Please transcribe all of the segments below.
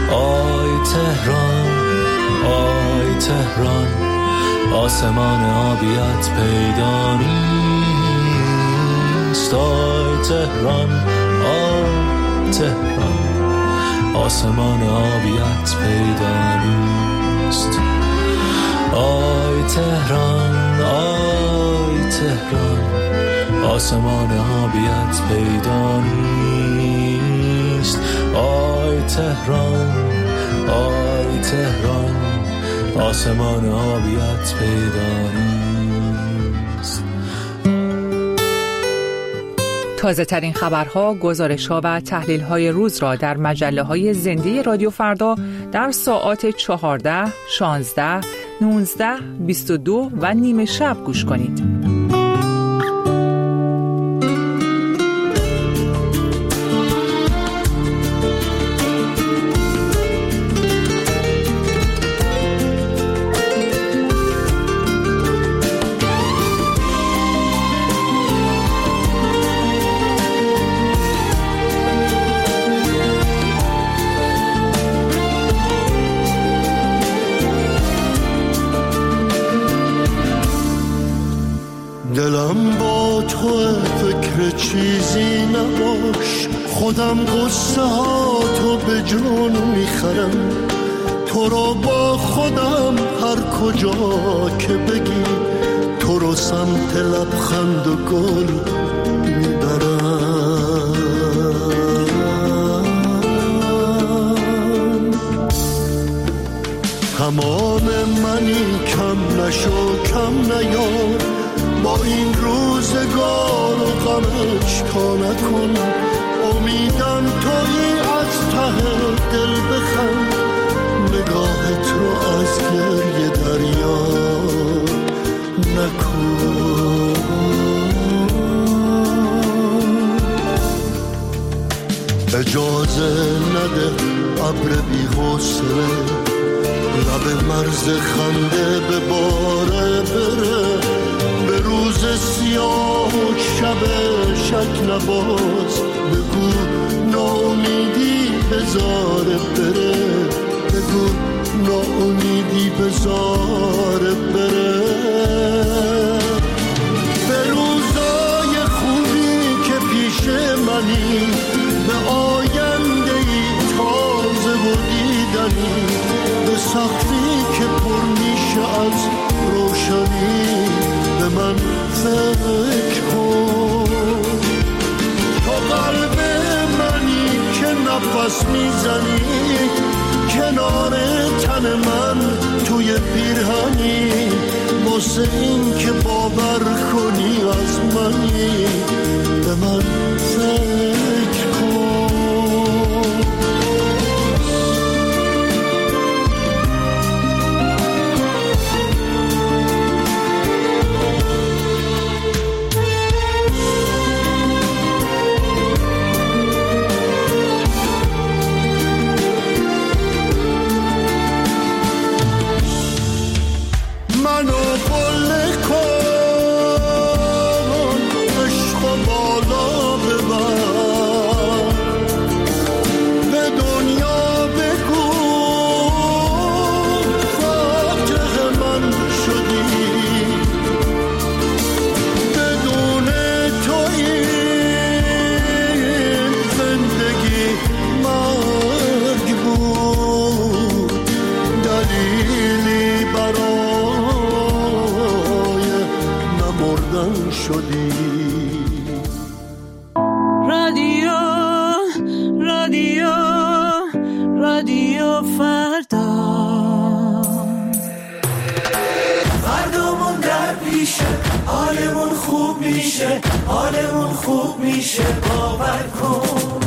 آی تهران، آی تهران، آسمان آبیت پیدا نیست. آی تهران، آی تهران، آسمان آبیت پیدا نیست. آی تهران، آی تهران، آسمان آبیت پیدا نیست. آی تهران، آی تهران، آسمان آبیت پیدا نیست. تازه ترین خبرها، گزارش‌ها و تحلیل‌های روز را در مجله‌های زنده رادیو فردا در ساعات 14، 16، 19، 22 و نیمه شب گوش کنید. دلم با تو فکر چیزی نباش، خودم قصه ها تو به جون میخرم، تو رو با خودم هر کجا که بگی، تو رو سمت لبخند و گل میبرم. تمام منی، کم نشو کم نیار، با این روزگار و غمش کا نکن. امیدم تویی، از ته دل بخند، نگاهت رو از گریه دریا نکن. اجازه نده ابر بی حوصله لب مرز خنده به باره بره، به روز سیاه و شب شک نباز، بگو ناامیدی بذاره بره، بگو ناامیدی بذاره بره. به روزای خوبی که پیش منی، به آیندهی تازه و دیدنی، به سقفی که پر میشه از روشنی، به من فکر کن. تو قلب منی که نفس میزنی، کنار تن من توی پیرهنی، واسه این که باور کنی از منی، به من فکر کن. رادیو فردا، فردامون در پیشه، حالمون خوب میشه، حالمون خوب میشه، باور کن.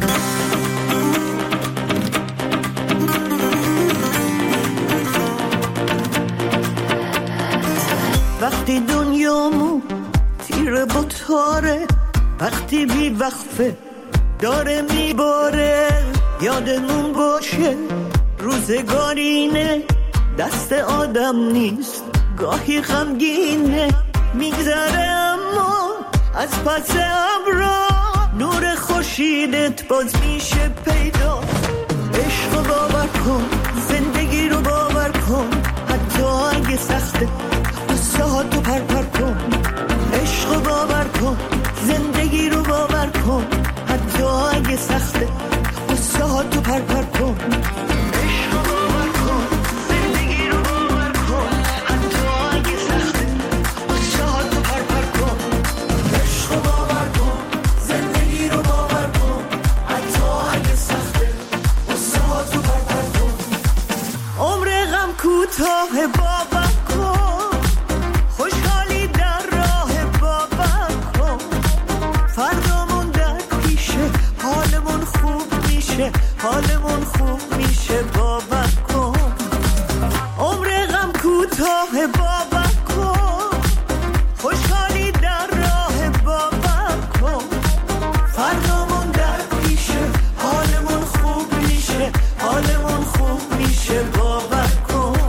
وقتی دنیامون تیره با تاره، وقتی بی وقفه داره میباره، یادمون باشه روزگارینه، دست آدم نیست، گاهی غمگینه، میگذره اما از پس ابرا نور خورشیدت باز میشه پیدا. عشق و کن، زندگی رو باور کن، حتی اگه سخته قصه ها تو پر کن. عشق رو باور کن، زندگی رو باور کن، حتی اگه سخته قصه ها تو پر کن. عشق رو باور کن، زندگی رو باور کن، حتی اگه سخته قصه ها تو پر کن. عشق رو باور کن، زندگی رو باور کن، حتی اگه سخته قصه ها تو پر کن. عمر غم کوتاه باور کن، خوشحالی در راه باور کن. فردامون در پیشه، حالمون خوب میشه، حالمون خوب میشه، باور کن. عمر غم کوتاه باور کن، خوشحالی در راه باور کن. فردامون در پیشه، حالمون خوب میشه، حالمون خوب میشه، باور کن.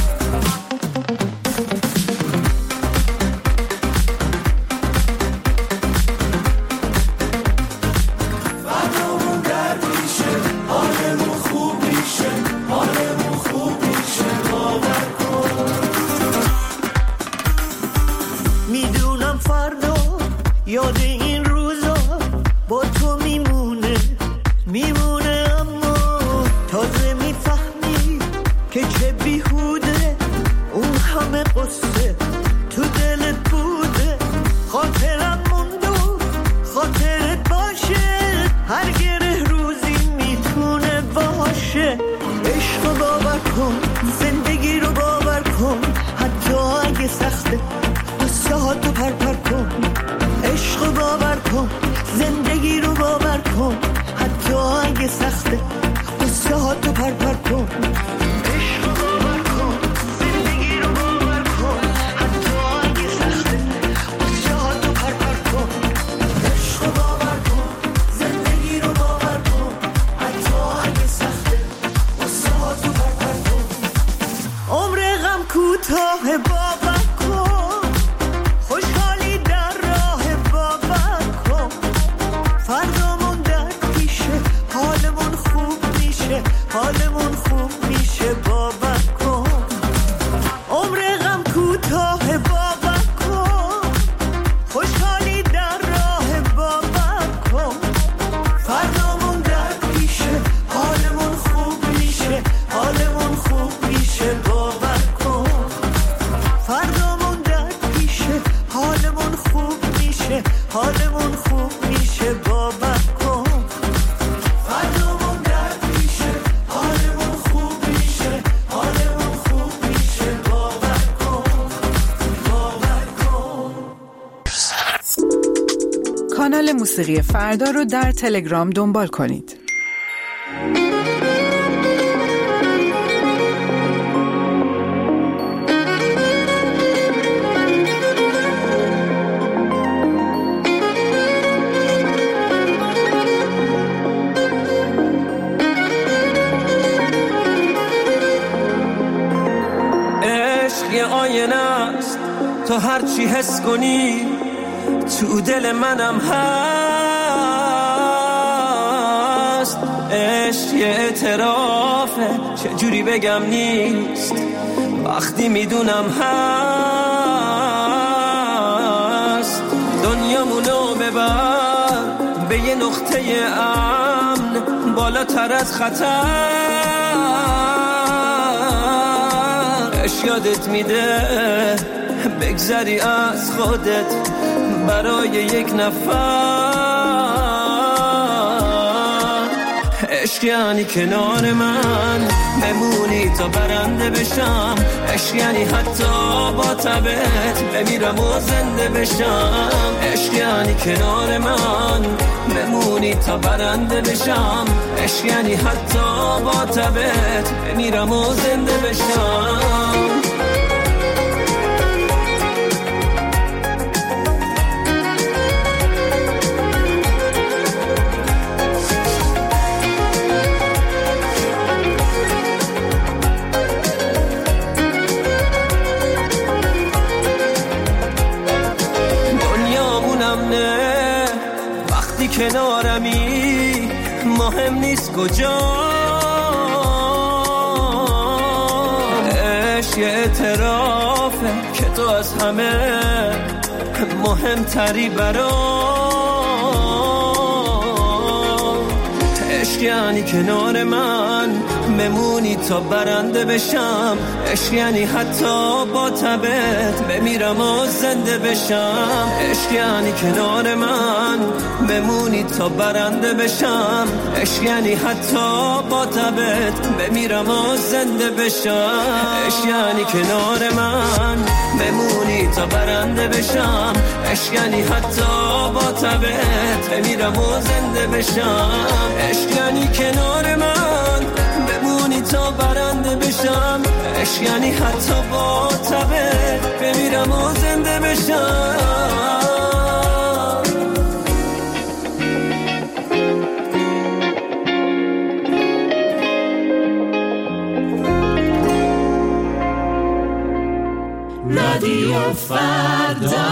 فردامون در پیشه، حالمون خوب میشه، حالمون خوب میشه، باور کن. میدونم فردا یاد این روزا با تو میمونه، میمونه، اما تازه میفهمی که چه بیهوده اون همه قصه تو دلت بوده. خاطرم مونده، خاطرت باشه، هر گره روزی میتونه باشه. عشق رو باور کن، زندگی رو باور کن، حتی اگه سخته قصه ها تو پر کن. عشق رو باور کن، زندگی رو باور کن، حتی اگه سخته قصه ها تو پر کن. عشق رو باور کن، زندگی رو باور کن، حتی اگه سخته قصه ها تو پر کن. عشق رو باور کن، زندگی رو باور کن، حتی اگه سخته قصه ها تو پر کن. عمر غم کوتاه باور کن، خوشحالی در راه باور کن. فردامون در پیشه، حالمون خوب میشه، حالمون خوب میشه، باور کن. عمر غم کوتاه باور کن، خوشحالی در راه باور کن. فردامون در پیشه، حالمون خوب میشه، حالمون خوب میشه، باور کن. فردامون در پیشه، حالمون خوب میشه، حالمون خوب میشه، باور کن. فردامون در پیشه، حالمون خوب میشه، حالمون خوب میشه، باور کن، باور کن. کانال موسیقی فردا رو در تلگرام دنبال کنید. عشق یه آینه است، تو هرچی حس کنی تو دل منم هست. عشق یه اعترافه، چجوری بگم نیست، وقتی میدونم هست. دنیامونو ببر به یه نقطه امن، بالاتر از خطر. عشق یادت میده بگذری از خودت برای یک نفر. عشق یعنی کنار من بمونی تا برنده بشم. عشق یعنی حتی با تبت بمیرم و زنده بشم. عشق یعنی کنار من بمونی تا برنده بشم. عشق یعنی حتی با تبت بمیرم و زنده بشم. کنارمی مهم نیست کجا، دلش یه اعترافه که تو از همه مهمتری برام. عشق یعنی کنار من بمونی تا برنده بشم، عشق یعنی حتی با تبت بمیرم و زنده بشم. عشق یعنی کنار من بمونی تا برنده بشم، عشق یعنی حتی با تبت بمیرم و زنده بشم. عشق یعنی کنار من بمونی تا برنده بشم، عشق یعنی حتی با تبت بمیرم و زنده بشم. عشق یعنی کنار من بمونی تا برنده بشم، عشق یعنی حتی با تبت بمیرم و زنده بشم. رادیو فردا.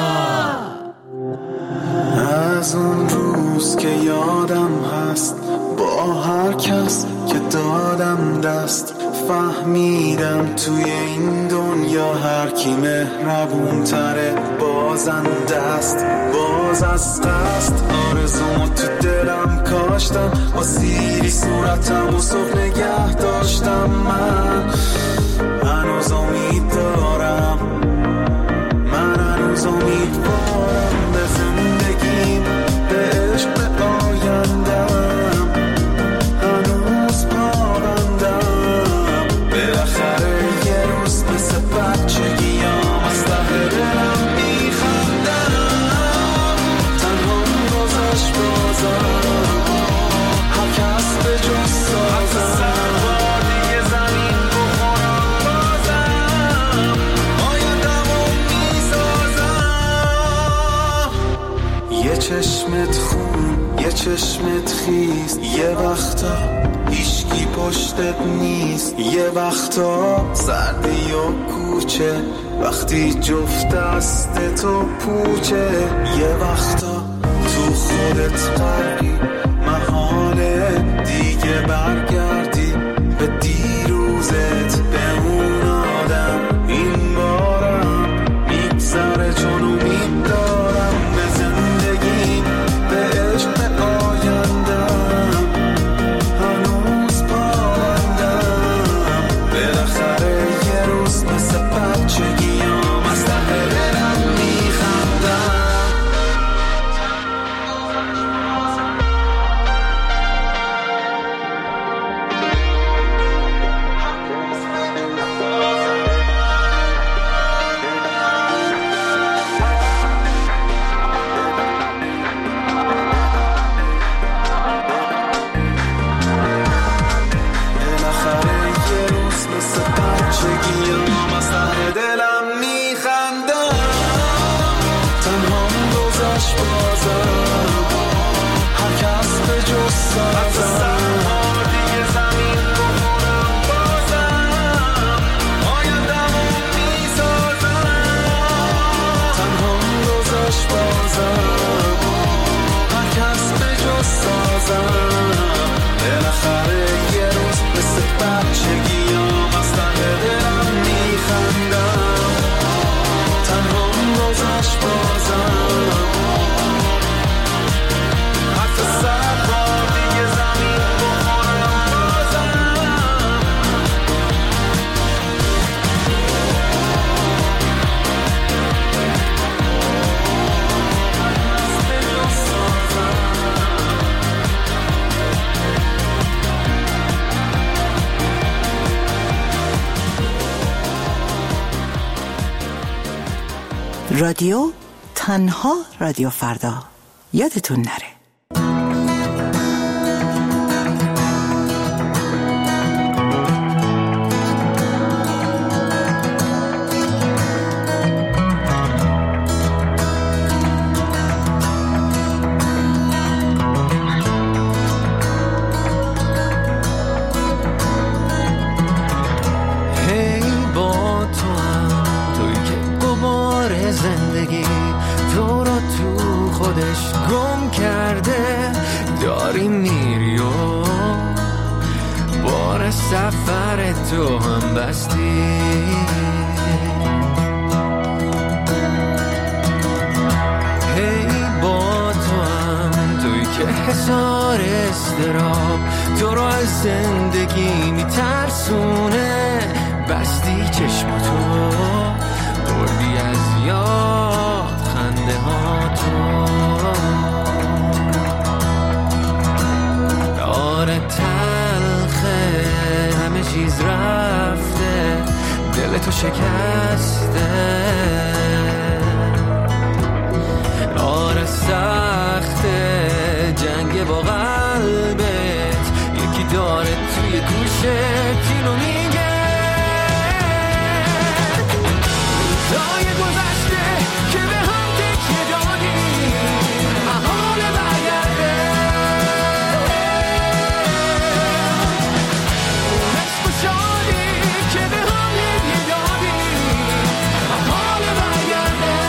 از اون روز که یادم هست با هر کس که دادم دست، فهمیدم توی این دنیا هر کی مهربون تره بازنده است. باز از قصد آرزومو تو دلم کاشتم، با سیری صورتم و صبح نگه داشتم. من هنوز امید دارم، من هنوز امیدوارم به زندگیم، به عشق، به آیندم. هنوز پابندم، بالاخره یه روز مثل بچگیام از ته دلم میخندم. تنها گذشت بازم، هر کس به جز سازم. یه چشمت خون، یه چشمت خیست، یه وقتا هیچکی پشتت نیست. یه وقتا سردی و کوچه وقتی جفت دستتو پوچه. یه وقتا تو خودت غرقی، محاله دیگه برگردی به دیروزت، به اون آدم. این بارم میگذره چون امید دارم به زندگیم، به عشق، به آیندم. هنوز پابندم، بالاخره یه روز مثل بچگیام از ته دلم میخندم. رادیو تنها رادیو فردا، یادتون نره. سفر تو هم بستی. هی با تو هم توی که حصار استراب تو رو از زندگی میترسونه. بستی چشماتو بردی از یاد خنده ها تو. آره تلخه همه چیز رفته دل تو شکسته. آره سخته جنگ با قلبت یکی داره توی گوشت اینو میگه. روزای گذشته که به هم تکیه دادیم محال برگرده. عشق و شادی که به هم هدیه دادیم محال برگرده.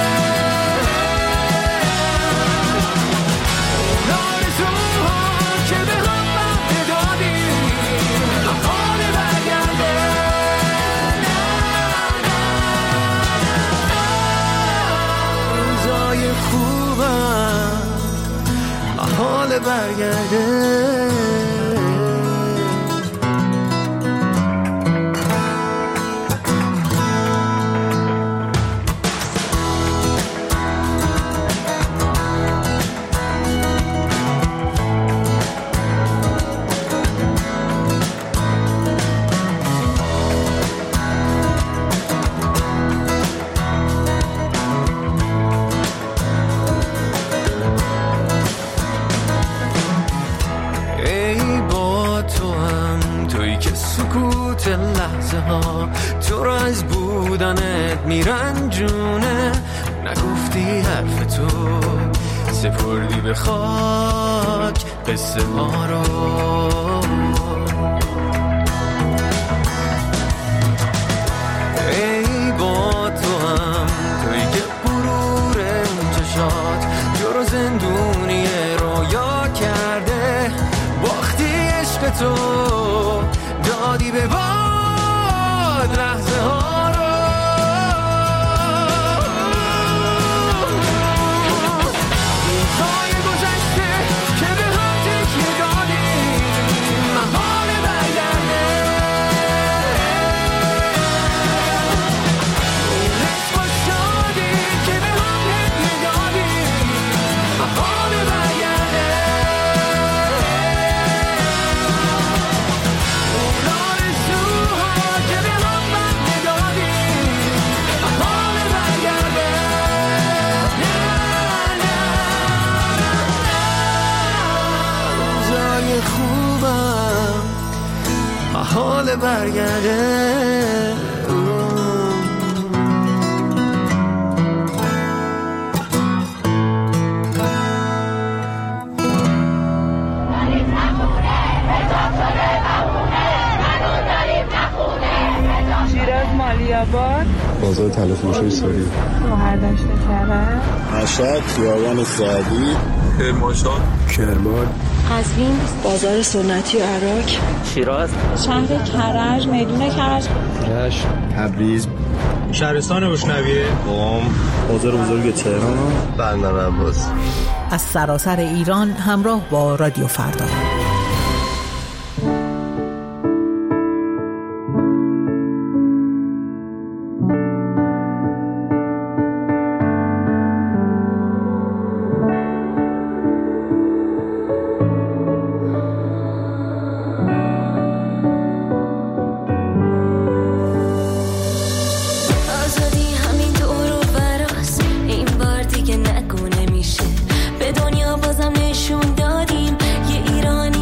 آرزوها که به هم وعده دادیم محال برگرده. روزای خوبم محال برگرده. سکوت لحظه ها تو رو از بودنت میرنجونه. نگفتی حرف تو سپردی به خاک قصه ها رو. ای با تو هم توی که برور اون چشات تو رو زندونی رویا کرده. باختی عشق تو دادی به باد لحظه ها رو. روزای گذشته که به هم تکیه دادیم محال برگرده. عشق و شادی که به هم هدیه دادیم محال برگرده. خوبم محال برگرده. شیراز مالیاباد بازار تلفروشی ساری شهردشت کرد مشهد خیابان سعدی کرمانشاه کرمان قزوین بازار سنتی و عراق شیراز شهر کرج میدون کرج رشت تبریز شهرستان بوشنویه قم بازار بزرگ تهران بندر عباس. از سراسر ایران همراه با رادیو فردا. به دنیا بازم نشون دادیم یه ایرانی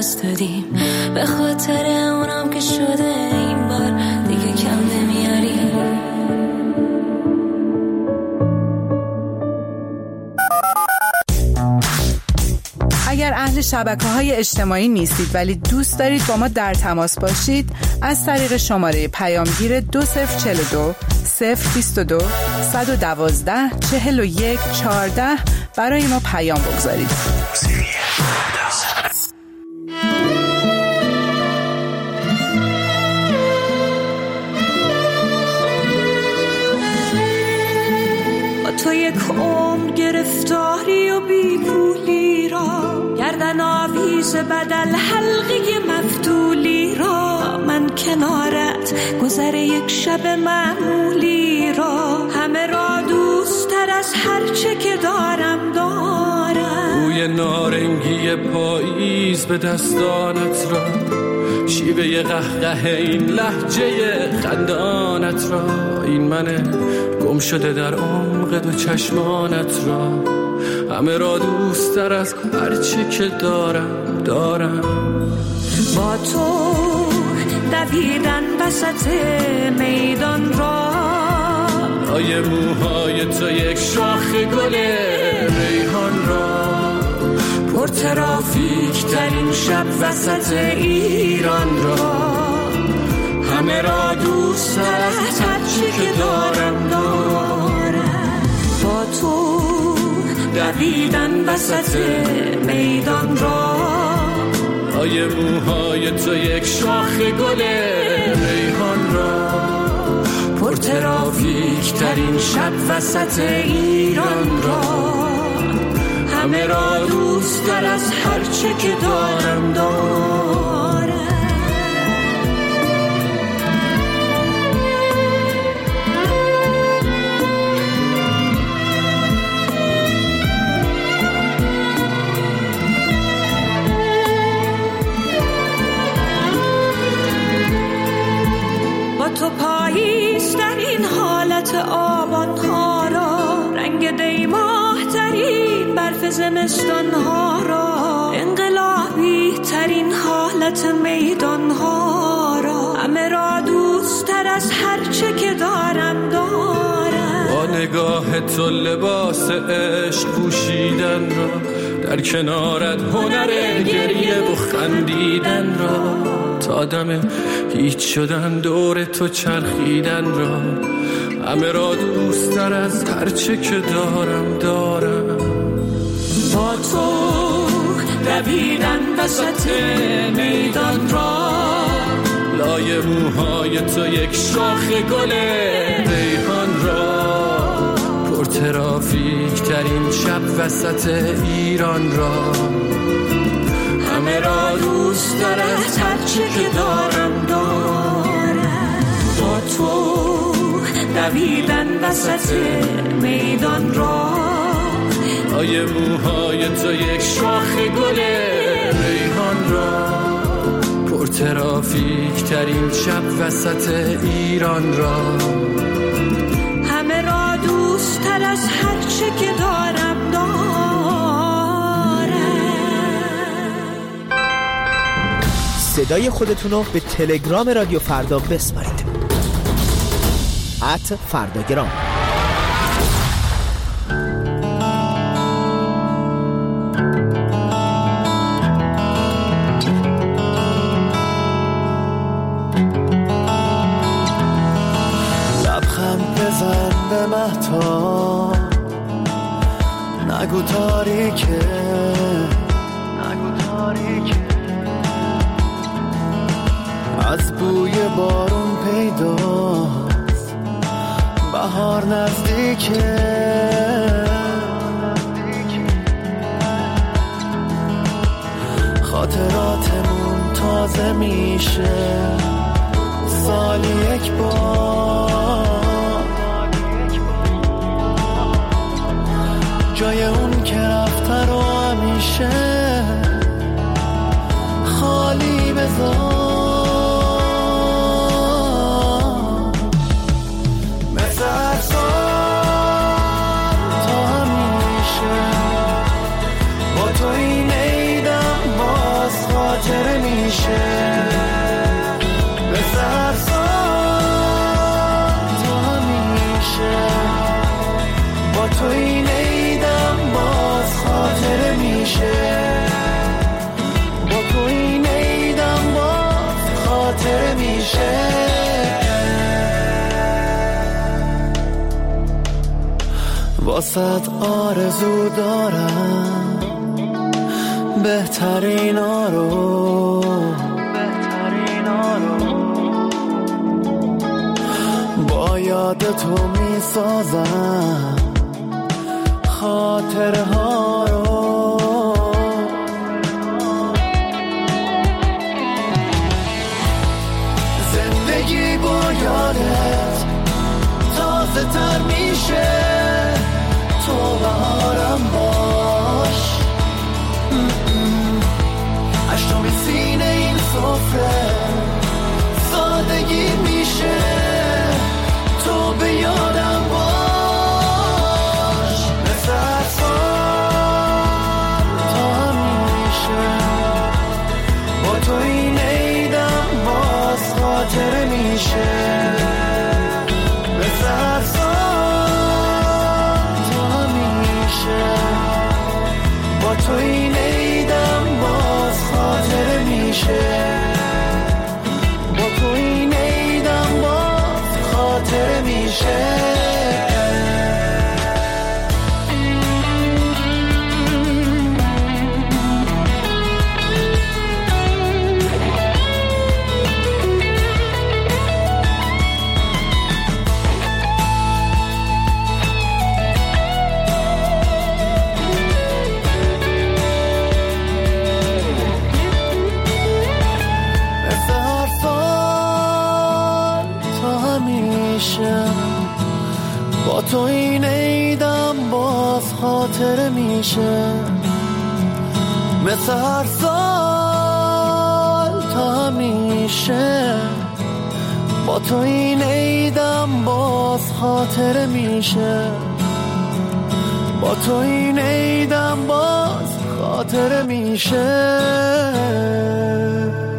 دست دادیم، به خاطر اونم که شده این بار دیگه کم نمیاریم. اگر اهل شبکه‌های اجتماعی نیستید ولی دوست دارید با ما در تماس باشید، از طریق شماره پیامگیر 2042 022 112 41 14 برای ما پیام بگذارید. با تو یک عمر گرفتاری و بی پولی را، گردن آویز بدل حلقه مفتولی را، من کنارت گذر یک شب معمولی را، همه را دوست تر از هر چه که دارم. بوی نارنگی پاییز به دستانت را، شیوه قهقه این لهجه خندانت را، این من گم شده در عمق دو چشمانت را، همه را دوست تر از هر چی که دارم. با تو دویدن وسط میدان را، لای موهای تو یک شاخ گل ریحان را، پر ترافیک ترین شب وسط ایران را، همه را دوست تر از هر چی که دارم. با تو دویدن وسط میدان را، لای موهای تو یک شاخ گل ریحان را، پر ترافیک ترین شب وسط ایران را، همه را دوست تر از هر چه که دارم. تو پاییز در این حالت آبان ها را، رنگ دیماه ترین برف زمستان ها را، انقلابی ترین حالت میدان ها را، همه را دوست تر از هر چه که دارم. با نگاه تو لباس عشق پوشیدن را، در کنارت هنر گریه و خندیدن را، تا دم هیچ شدن دور تو چرخیدن را، همه را دوست تر از هر چه که دارم. با تو دویدن وسط میدان را، لای موهای تو یک شاخ گل ریحان را، پر ترافیک ترین شب وسط ایران را، همه را دوست تر از هر چی که دارم. با تو دویدن وسط میدان را، لای موهای تو یک شاخ گل ریحان را، پر ترافیک ترین شب وسط ایران را، همه را دوست تر از هر چه که دارم. صدای خودتون رو به تلگرام رادیو فردا بسپارید. @فرداگرام. لبخند بزن به مهتاب، نگو تاریکه، از بوی بارون پیداست بهار نزدیکه، خاطراتمون تازه میشه سالی یک بار، جای اون که رفته رو همیشه خالی بذار. خاطر تو این عیدم باز خاطره میشه، با تو این عیدم باز خاطره میشه. واسط آرزو دارم بهترین رو، با یاد تو میسازم خاطرها رو. زندگی با یادت تازه تر میشه، تو بهارم باش، اشتام سینه این سفره سادگی میشه، تو به یادم باش. مثل اصلا تا همیشه با تو این عیدم باز خاطره میشه، مثل اصلا با تو این عیدم باز خاطره میشه، با تو این عیدم باز خاطره میشه. با تو این عیدم باز خاطره میشه، مثل هر سال تا همیشه. با تو این عیدم باز خاطره میشه، با تو این عیدم باز خاطره میشه.